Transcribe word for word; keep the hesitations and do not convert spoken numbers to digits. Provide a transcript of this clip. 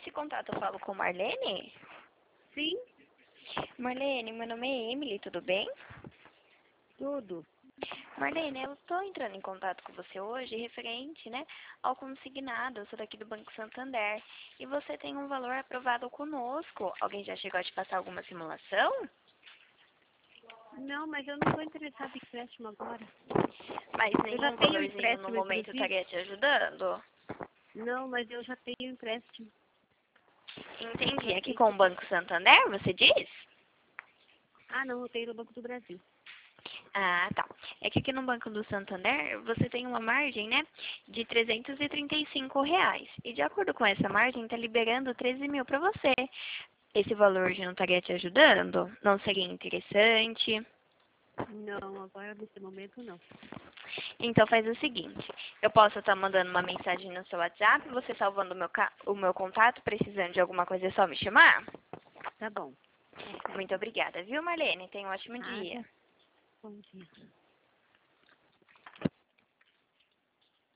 Esse contato eu falo com Marlene? Sim, Marlene, meu nome é Emily, tudo bem? tudo. Marlene, eu estou entrando em contato com você hoje referente, né, ao consignado. Eu sou daqui do Banco Santander e você tem um valor aprovado conosco. Alguém já chegou a te passar alguma simulação? Não, mas eu não estou interessada em empréstimo agora. Mas Eu já nenhum tenho valorzinho no empréstimo, momento inclusive. estaria te ajudando? Não, mas eu já tenho empréstimo. Entendi. Já Aqui tenho. com o Banco Santander, você diz? Ah, não, eu tenho no Banco do Brasil. Ah, tá. É que aqui no Banco do Santander você tem uma margem, né, de trezentos e trinta e cinco reais. E de acordo com essa margem, está liberando treze mil para você. Esse valor já não estaria te ajudando? Não seria interessante? Não, agora nesse momento não. Então faz o seguinte, eu posso estar mandando uma mensagem no seu WhatsApp, você salvando o meu, ca- o meu contato, precisando de alguma coisa é só me chamar? Tá bom. Tá certo. Muito obrigada, viu, Marlene? Tenha um ótimo dia. Nada. Bom dia.